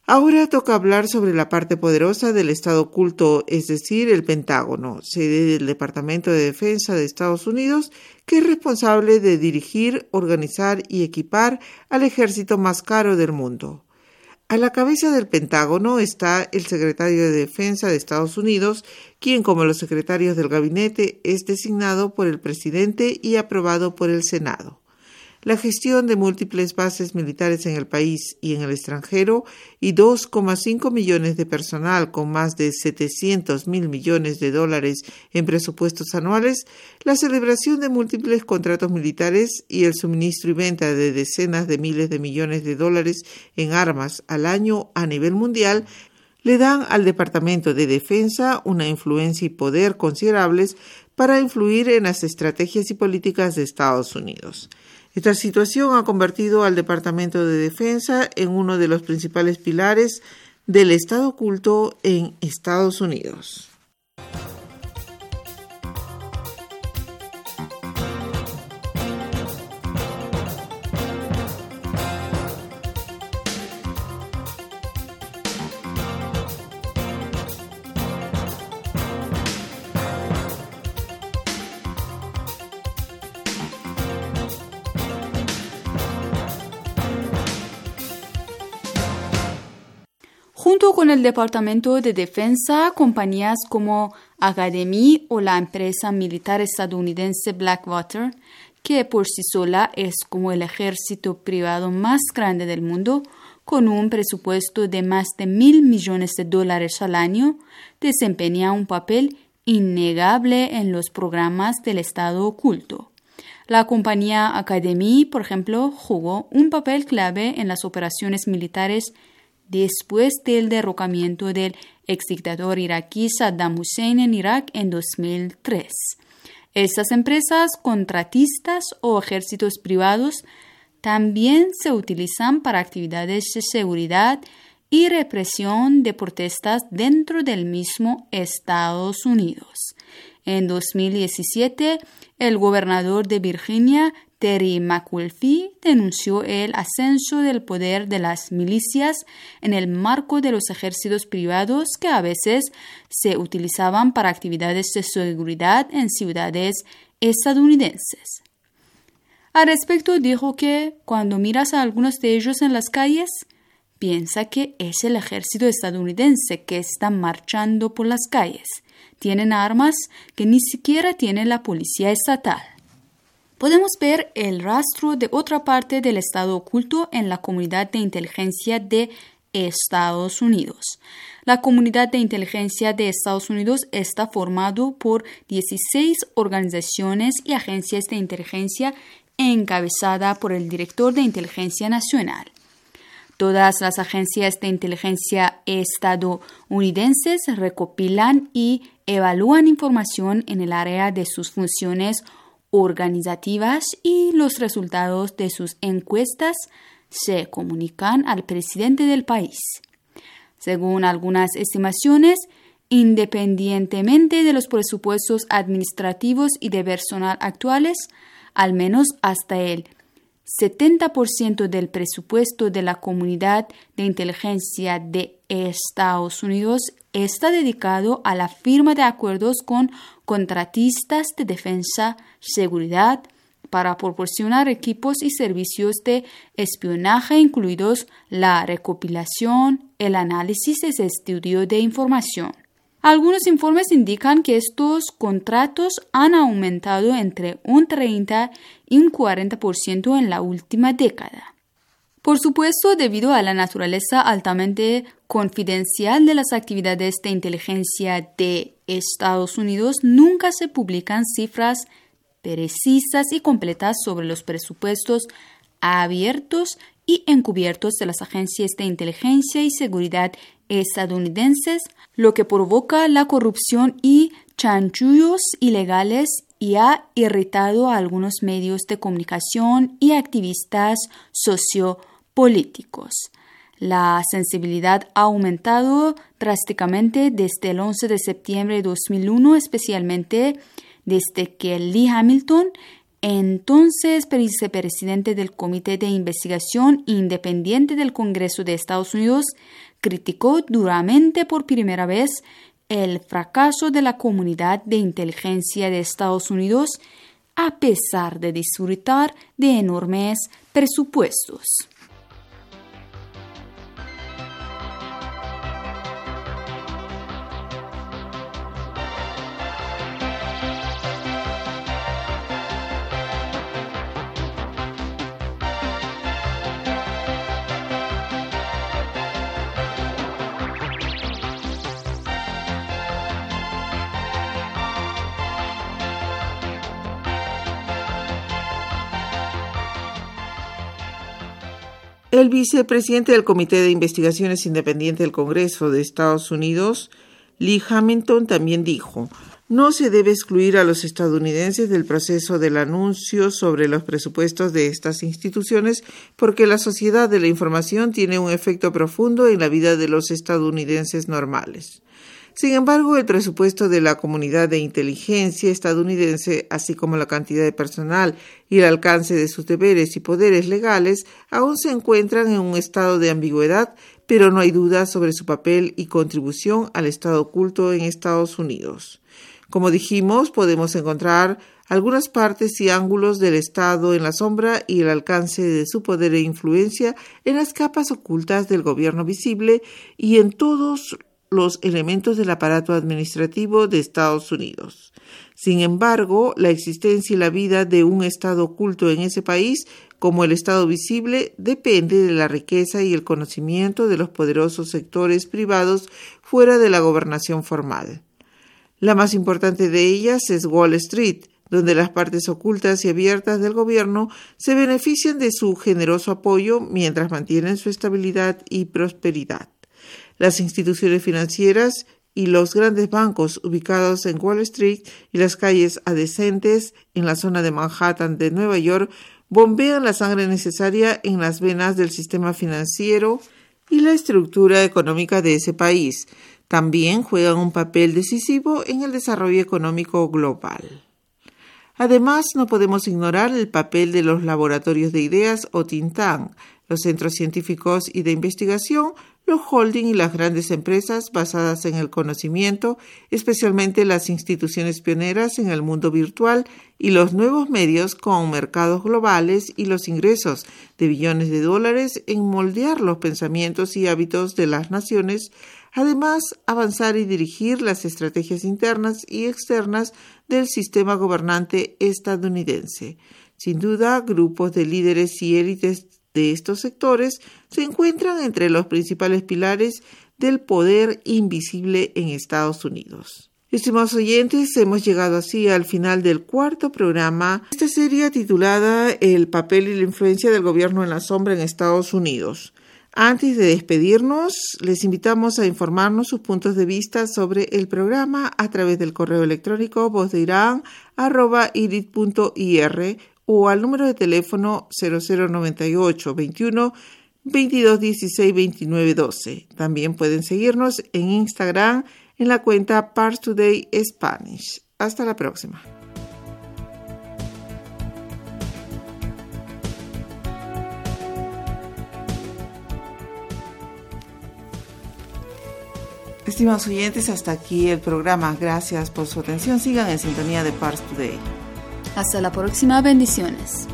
Ahora toca hablar sobre la parte poderosa del Estado oculto, es decir, el Pentágono, sede del Departamento de Defensa de Estados Unidos, que es responsable de dirigir, organizar y equipar al ejército más caro del mundo. A la cabeza del Pentágono está el secretario de Defensa de Estados Unidos, quien, como los secretarios del gabinete, es designado por el presidente y aprobado por el Senado. La gestión de múltiples bases militares en el país y en el extranjero y dos coma cinco millones de personal con más de setecientos mil millones de dólares en presupuestos anuales, la celebración de múltiples contratos militares y el suministro y venta de decenas de miles de millones de dólares en armas al año a nivel mundial le dan al Departamento de Defensa una influencia y poder considerables para influir en las estrategias y políticas de Estados Unidos. Esta situación ha convertido al Departamento de Defensa en uno de los principales pilares del Estado oculto en Estados Unidos. Junto con el Departamento de Defensa, compañías como Academy o la empresa militar estadounidense Blackwater, que por sí sola es como el ejército privado más grande del mundo, con un presupuesto de más de mil millones de dólares al año, desempeña un papel innegable en los programas del Estado oculto. La compañía Academy, por ejemplo, jugó un papel clave en las operaciones militares después del derrocamiento del exdictador iraquí Saddam Hussein en Irak en dos mil tres. Estas empresas contratistas o ejércitos privados también se utilizan para actividades de seguridad y represión de protestas dentro del mismo Estados Unidos. En dos mil diecisiete, el gobernador de Virginia, Terry McAuliffe, denunció el ascenso del poder de las milicias en el marco de los ejércitos privados que a veces se utilizaban para actividades de seguridad en ciudades estadounidenses. Al respecto dijo que cuando miras a algunos de ellos en las calles, piensa que es el ejército estadounidense que está marchando por las calles. Tienen armas que ni siquiera tiene la policía estatal. Podemos ver el rastro de otra parte del Estado oculto en la comunidad de inteligencia de Estados Unidos. La comunidad de inteligencia de Estados Unidos está formado por dieciséis organizaciones y agencias de inteligencia encabezada por el director de Inteligencia Nacional. Todas las agencias de inteligencia estadounidenses recopilan y evalúan información en el área de sus funciones organizativas y los resultados de sus encuestas se comunican al presidente del país. Según algunas estimaciones, independientemente de los presupuestos administrativos y de personal actuales, al menos hasta el setenta por ciento del presupuesto de la comunidad de inteligencia de Estados Unidos está dedicado a la firma de acuerdos con contratistas de defensa, seguridad, para proporcionar equipos y servicios de espionaje, incluidos la recopilación, el análisis y el estudio de información. Algunos informes indican que estos contratos han aumentado entre un treinta y un cuarenta por ciento en la última década. Por supuesto, debido a la naturaleza altamente confidencial de las actividades de inteligencia de Estados Unidos, nunca se publican cifras precisas y completas sobre los presupuestos abiertos y encubiertos de las agencias de inteligencia y seguridad estadounidenses, lo que provoca la corrupción y chanchullos ilegales y ha irritado a algunos medios de comunicación y activistas sociopolíticos. La sensibilidad ha aumentado drásticamente desde el once de septiembre de dos mil uno, especialmente desde que Lee Hamilton, entonces vicepresidente del Comité de Investigación Independiente del Congreso de Estados Unidos, criticó duramente por primera vez el fracaso de la comunidad de inteligencia de Estados Unidos a pesar de disfrutar de enormes presupuestos. El vicepresidente del Comité de Investigaciones Independiente del Congreso de Estados Unidos, Lee Hamilton, también dijo: no se debe excluir a los estadounidenses del proceso del anuncio sobre los presupuestos de estas instituciones porque la sociedad de la información tiene un efecto profundo en la vida de los estadounidenses normales. Sin embargo, el presupuesto de la comunidad de inteligencia estadounidense, así como la cantidad de personal y el alcance de sus deberes y poderes legales, aún se encuentran en un estado de ambigüedad, pero no hay duda sobre su papel y contribución al Estado oculto en Estados Unidos. Como dijimos, podemos encontrar algunas partes y ángulos del Estado en la sombra y el alcance de su poder e influencia en las capas ocultas del gobierno visible y en todos los elementos del aparato administrativo de Estados Unidos. Sin embargo, la existencia y la vida de un Estado oculto en ese país, como el Estado visible, depende de la riqueza y el conocimiento de los poderosos sectores privados fuera de la gobernación formal. La más importante de ellas es Wall Street, donde las partes ocultas y abiertas del gobierno se benefician de su generoso apoyo mientras mantienen su estabilidad y prosperidad. Las instituciones financieras y los grandes bancos ubicados en Wall Street y las calles adyacentes en la zona de Manhattan de Nueva York bombean la sangre necesaria en las venas del sistema financiero y la estructura económica de ese país. También juegan un papel decisivo en el desarrollo económico global. Además, no podemos ignorar el papel de los laboratorios de ideas o think tank, los centros científicos y de investigación, los holding y las grandes empresas basadas en el conocimiento, especialmente las instituciones pioneras en el mundo virtual y los nuevos medios con mercados globales y los ingresos de billones de dólares en moldear los pensamientos y hábitos de las naciones, además avanzar y dirigir las estrategias internas y externas del sistema gobernante estadounidense. Sin duda, grupos de líderes y élites de estos sectores se encuentran entre los principales pilares del poder invisible en Estados Unidos. Estimados oyentes, hemos llegado así al final del cuarto programa de esta serie titulada El papel y la influencia del gobierno en la sombra en Estados Unidos. Antes de despedirnos, les invitamos a informarnos sus puntos de vista sobre el programa a través del correo electrónico vozdeirán arroba irit punto ir o al número de teléfono cero cero noventa y ocho veintiuno veintidós dieciséis veintinueve doce. También pueden seguirnos en Instagram en la cuenta Pars Today Spanish. Hasta la próxima. Estimados oyentes, hasta aquí el programa. Gracias por su atención. Sigan en sintonía de Pars Today. Hasta la próxima. Bendiciones.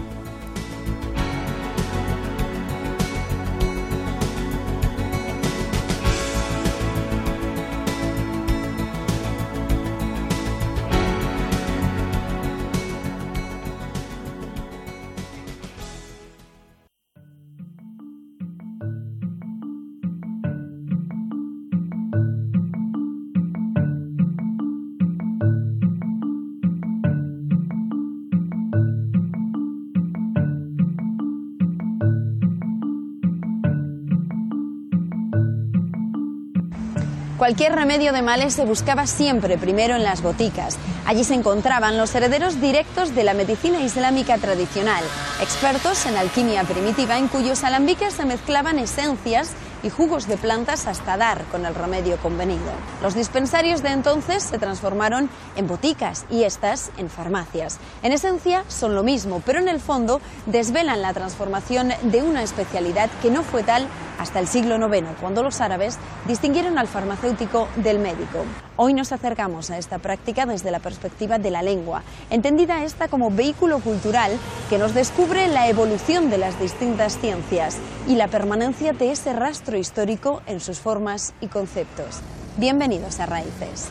Cualquier remedio de males se buscaba siempre primero en las boticas. Allí se encontraban los herederos directos de la medicina islámica tradicional, expertos en alquimia primitiva en cuyos alambiques se mezclaban esencias y jugos de plantas hasta dar con el remedio convenido. Los dispensarios de entonces se transformaron en boticas y estas en farmacias. En esencia son lo mismo, pero en el fondo desvelan la transformación de una especialidad que no fue tal hasta el siglo noveno, cuando los árabes distinguieron al farmacéutico del médico. Hoy nos acercamos a esta práctica desde la perspectiva de la lengua, entendida esta como vehículo cultural que nos descubre la evolución de las distintas ciencias y la permanencia de ese rastro histórico en sus formas y conceptos. Bienvenidos a Raíces.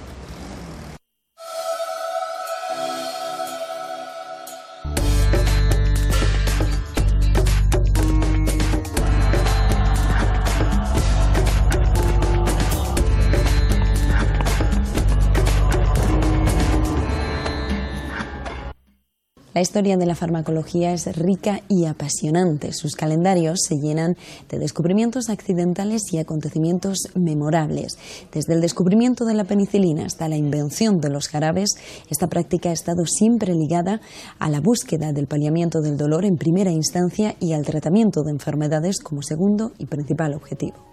La historia de la farmacología es rica y apasionante. Sus calendarios se llenan de descubrimientos accidentales y acontecimientos memorables. Desde el descubrimiento de la penicilina hasta la invención de los jarabes, esta práctica ha estado siempre ligada a la búsqueda del paliamiento del dolor en primera instancia y al tratamiento de enfermedades como segundo y principal objetivo.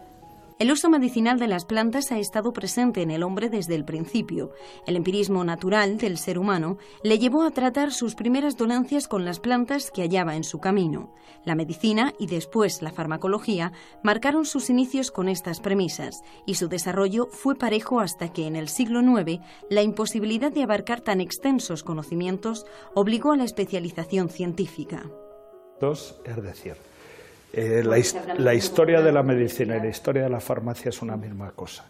El uso medicinal de las plantas ha estado presente en el hombre desde el principio. El empirismo natural del ser humano le llevó a tratar sus primeras dolencias con las plantas que hallaba en su camino. La medicina y después la farmacología marcaron sus inicios con estas premisas y su desarrollo fue parejo hasta que en el siglo nueve la imposibilidad de abarcar tan extensos conocimientos obligó a la especialización científica. Dos, es decir, Eh, la, la historia de la medicina y la historia de la farmacia es una misma cosa,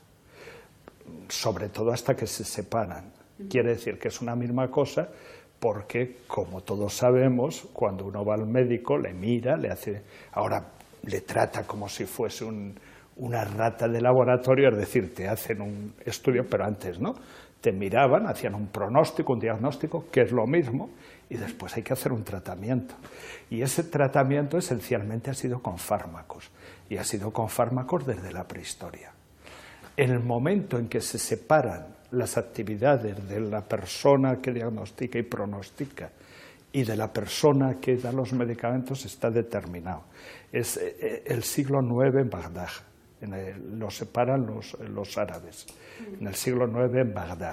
sobre todo hasta que se separan. Quiere decir que es una misma cosa porque, como todos sabemos, cuando uno va al médico le mira, le hace, ahora le trata como si fuese un, una rata de laboratorio, es decir, te hacen un estudio, pero antes no, te miraban, hacían un pronóstico, un diagnóstico, que es lo mismo, y después hay que hacer un tratamiento. Y ese tratamiento esencialmente ha sido con fármacos, y ha sido con fármacos desde la prehistoria. En el momento en que se separan las actividades de la persona que diagnostica y pronostica y de la persona que da los medicamentos está determinado. Es el siglo nueve en Bagdad, en el, lo separan los, los árabes, en el siglo nueve en Bagdad.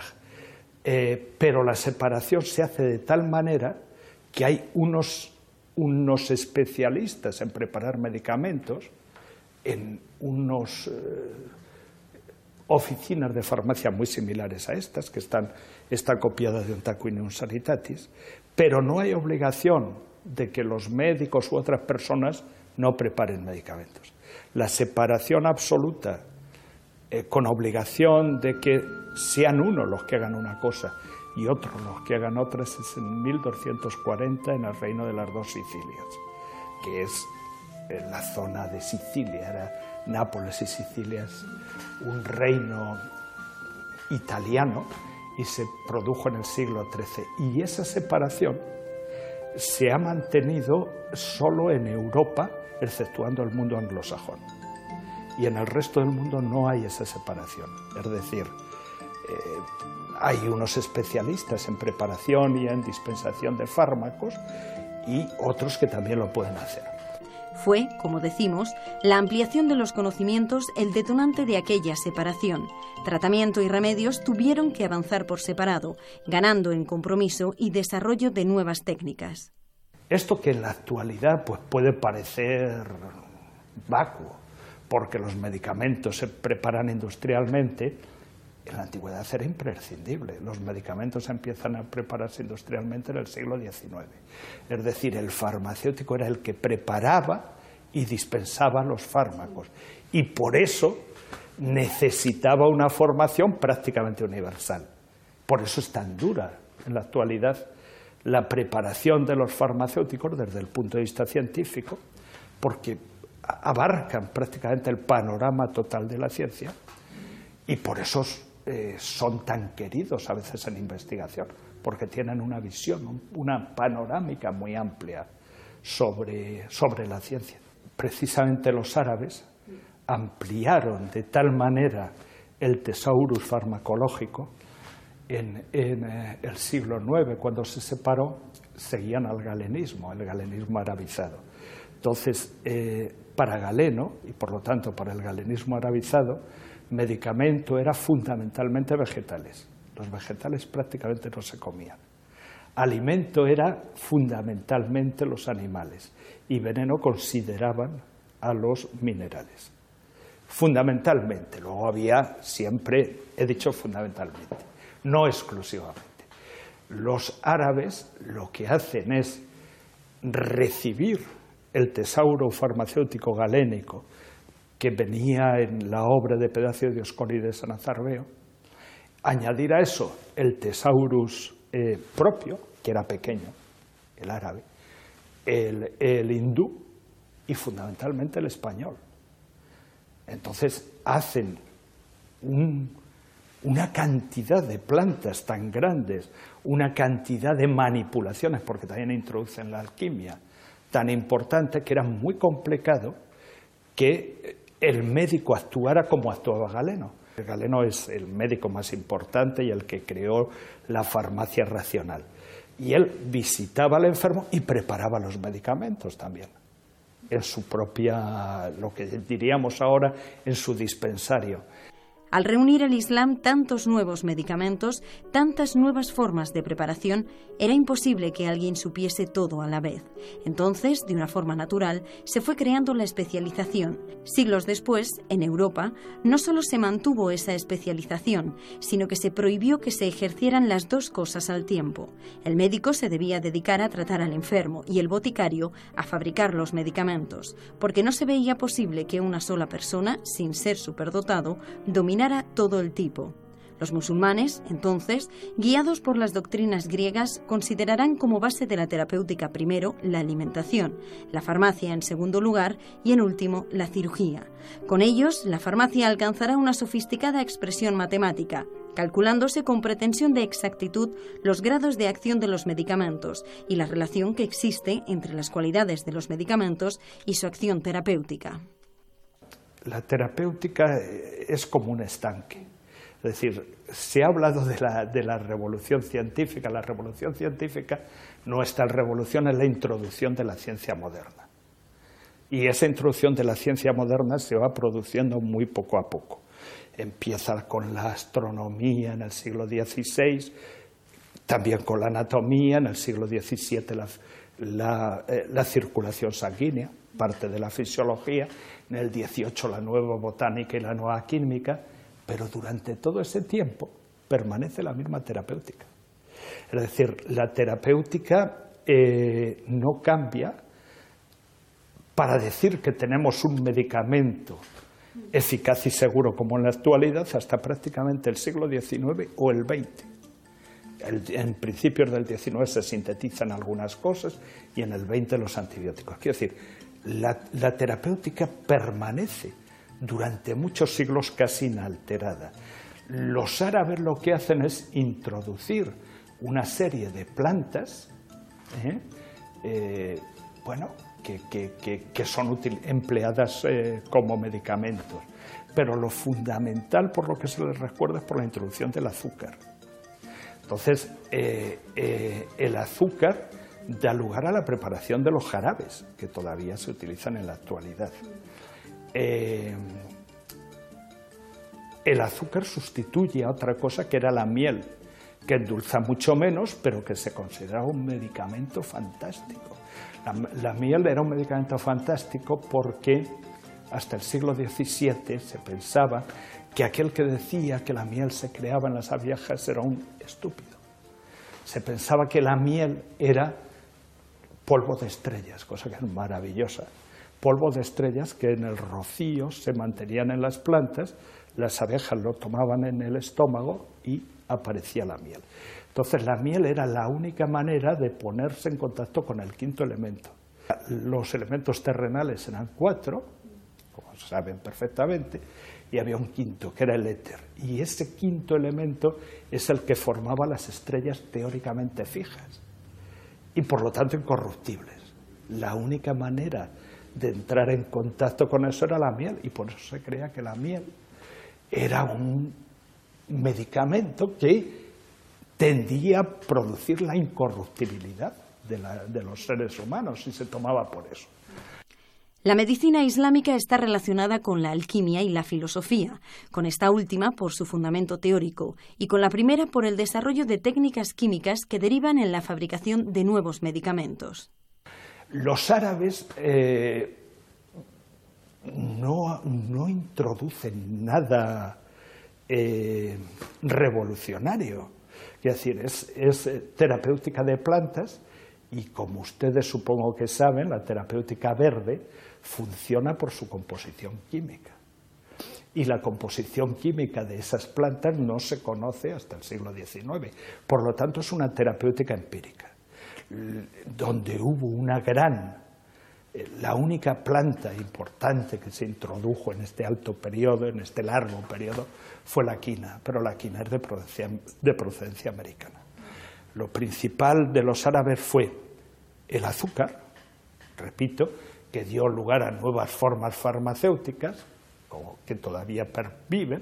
Eh, pero la separación se hace de tal manera que hay unos, unos especialistas en preparar medicamentos, en unas eh, oficinas de farmacia muy similares a estas, que están, están copiadas de un Tarquinium Sanitatis, pero no hay obligación de que los médicos u otras personas no preparen medicamentos. La separación absoluta, eh, con obligación de que sean unos los que hagan una cosa y otros los que hagan otras, es en mil doscientos cuarenta en el reino de las dos Sicilias, que es en la zona de Sicilia, era Nápoles y Sicilia, es un reino italiano y se produjo en el siglo trece. Y esa separación se ha mantenido solo en Europa, exceptuando el mundo anglosajón. Y en el resto del mundo no hay esa separación. Es decir, eh, hay unos especialistas en preparación y en dispensación de fármacos y otros que también lo pueden hacer. Fue, como decimos, la ampliación de los conocimientos el detonante de aquella separación. Tratamiento y remedios tuvieron que avanzar por separado, ganando en compromiso y desarrollo de nuevas técnicas. Esto que en la actualidad pues, puede parecer vacuo, porque los medicamentos se preparan industrialmente, en la antigüedad era imprescindible. Los medicamentos empiezan a prepararse industrialmente en el siglo diecinueve. Es decir, el farmacéutico era el que preparaba y dispensaba los fármacos. Y por eso necesitaba una formación prácticamente universal. Por eso es tan dura en la actualidad la preparación de los farmacéuticos desde el punto de vista científico, porque abarcan prácticamente el panorama total de la ciencia y por eso eh, son tan queridos a veces en investigación, porque tienen una visión, una panorámica muy amplia sobre, sobre la ciencia. Precisamente los árabes ampliaron de tal manera el tesaurus farmacológico. En, en eh, el siglo nueve, cuando se separó, seguían al galenismo, el galenismo arabizado. Entonces, eh, para Galeno, y por lo tanto para el galenismo arabizado, medicamento era fundamentalmente vegetales. Los vegetales prácticamente no se comían. Alimento era fundamentalmente los animales, y veneno consideraban a los minerales. Fundamentalmente, luego había siempre, he dicho fundamentalmente, no exclusivamente. Los árabes lo que hacen es recibir el tesauro farmacéutico galénico que venía en la obra de Pedacio de Dioscórides de San Azarbeo, añadir a eso el tesaurus eh, propio, que era pequeño, el árabe, el, el hindú y fundamentalmente el español. Entonces hacen un, una cantidad de plantas tan grandes, una cantidad de manipulaciones, porque también introducen la alquimia, tan importante que era muy complicado que el médico actuara como actuaba Galeno. Galeno es el médico más importante y el que creó la farmacia racional. Y él visitaba al enfermo y preparaba los medicamentos también, en su propia, lo que diríamos ahora, en su dispensario. Al reunir el Islam tantos nuevos medicamentos, tantas nuevas formas de preparación, era imposible que alguien supiese todo a la vez. Entonces, de una forma natural, se fue creando la especialización. Siglos después, en Europa, no solo se mantuvo esa especialización, sino que se prohibió que se ejercieran las dos cosas al tiempo. El médico se debía dedicar a tratar al enfermo y el boticario a fabricar los medicamentos, porque no se veía posible que una sola persona, sin ser superdotado, dominara todo el tipo. Los musulmanes, entonces, guiados por las doctrinas griegas, considerarán como base de la terapéutica primero la alimentación, la farmacia en segundo lugar y en último la cirugía. Con ellos, la farmacia alcanzará una sofisticada expresión matemática, calculándose con pretensión de exactitud los grados de acción de los medicamentos y la relación que existe entre las cualidades de los medicamentos y su acción terapéutica. La terapéutica es como un estanque. Es decir, se ha hablado de la, de la revolución científica. La revolución científica, nuestra revolución es la introducción de la ciencia moderna. Y esa introducción de la ciencia moderna se va produciendo muy poco a poco. Empieza con la astronomía en el siglo dieciséis, también con la anatomía, en el siglo diecisiete la, la, eh, la circulación sanguínea, parte de la fisiología, en el dieciocho la nueva botánica y la nueva química, pero durante todo ese tiempo permanece la misma terapéutica. Es decir, la terapéutica eh, no cambia para decir que tenemos un medicamento eficaz y seguro como en la actualidad hasta prácticamente el siglo diecinueve o el veinte. El, en principios del diecinueve se sintetizan algunas cosas y en el veinte los antibióticos. Quiero decir, la, la terapéutica permanece durante muchos siglos casi inalterada. Los árabes lo que hacen es introducir una serie de plantas, ¿eh? Eh, bueno, que, que, que, que son útil, empleadas eh, como medicamentos. Pero lo fundamental, por lo que se les recuerda, es por la introducción del azúcar. Entonces, eh, eh, el azúcar da lugar a la preparación de los jarabes, que todavía se utilizan en la actualidad. Eh, el azúcar sustituye a otra cosa que era la miel, que endulza mucho menos, pero que se consideraba un medicamento fantástico. La, la miel era un medicamento fantástico porque hasta el siglo diecisiete se pensaba que aquel que decía que la miel se creaba en las abejas era un estúpido. Se pensaba que la miel era polvo de estrellas, cosa que es maravillosa. Polvo de estrellas que en el rocío se mantenían en las plantas, las abejas lo tomaban en el estómago y aparecía la miel. Entonces la miel era la única manera de ponerse en contacto con el quinto elemento. Los elementos terrenales eran cuatro, como saben perfectamente, y había un quinto, que era el éter. Y ese quinto elemento es el que formaba las estrellas teóricamente fijas y por lo tanto incorruptibles. La única manera de entrar en contacto con eso era la miel, y por eso se creía que la miel era un medicamento que tendía a producir la incorruptibilidad de, la, de los seres humanos, y se tomaba por eso. La medicina islámica está relacionada con la alquimia y la filosofía, con esta última por su fundamento teórico y con la primera por el desarrollo de técnicas químicas que derivan en la fabricación de nuevos medicamentos. Los árabes eh, no, no introducen nada eh, revolucionario. Es decir, es, es terapéutica de plantas y, como ustedes supongo que saben, la terapéutica verde funciona por su composición química. Y la composición química de esas plantas no se conoce hasta el siglo diecinueve. Por lo tanto, es una terapéutica empírica, donde hubo una gran, la única planta importante que se introdujo en este alto periodo, en este largo periodo, fue la quina, pero la quina es de procedencia, de procedencia americana. Lo principal de los árabes fue el azúcar, repito, que dio lugar a nuevas formas farmacéuticas, que todavía perviven,